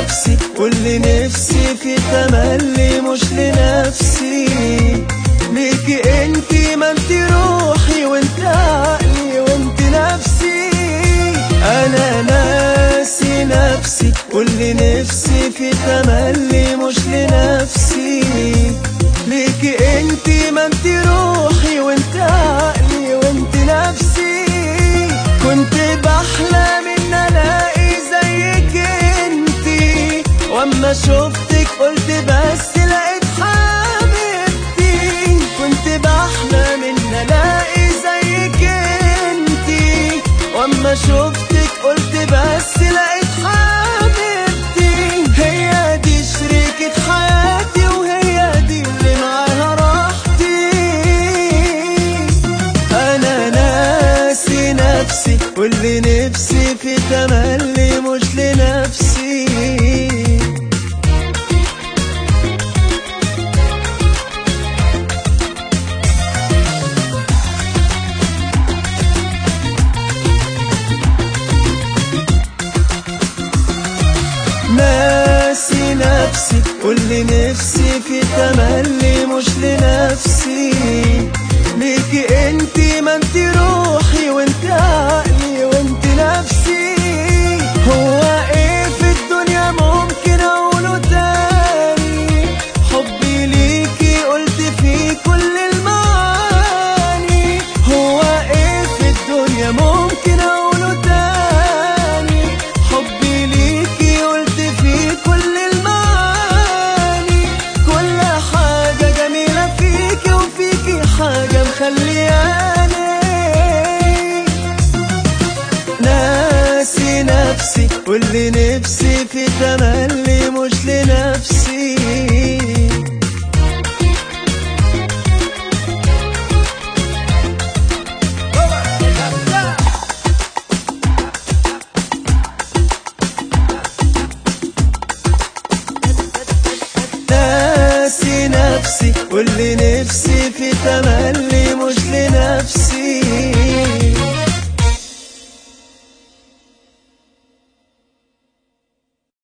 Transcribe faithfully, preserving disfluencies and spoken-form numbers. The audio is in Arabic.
نفسي واللي نفسي في تملي مش لنفسي، ليكي انتي ما انتي روحي وانت عقلي وانت نفسي. انا ناسي نفسي واللي نفسي في تملي مش لنفسي، ليكي انتي ما انتي روحي وانت عقلي وانت نفسي. كنت بحلم ان الاقي زيك انتي، واما شفتك قلت بس لقيت حبيبتي. كنت بحلم ان الاقي زيك انتي، واما شفتك قلت بس لقيت حبيبتي. هي دي شريكة حياتي وهي دي اللي معاها راحتي. انا ناسي نفسي واللي نفسي في تملي مش لنفسي. ناسي نفسي واللي نفسي في تملي مش لنفسي، ليكي انتي ما انتي روحي وانت عقلي وانت نفسي. هو ايه في الدنيا ممكن اقوله تاني؟ حبي ليكي قلت فيه كل المعاني. هو ايه في الدنيا ممكن اقوله تاني؟ حبي ليكي قلت فيه كل المعاني. كل حاجة جميلة فيكي وفيكي حاجة مخلياني ناسي نفسي واللي نفسي في تملي مش لنفسي. ناسي نفسي واللي نفسي في تملي مش لنفسي.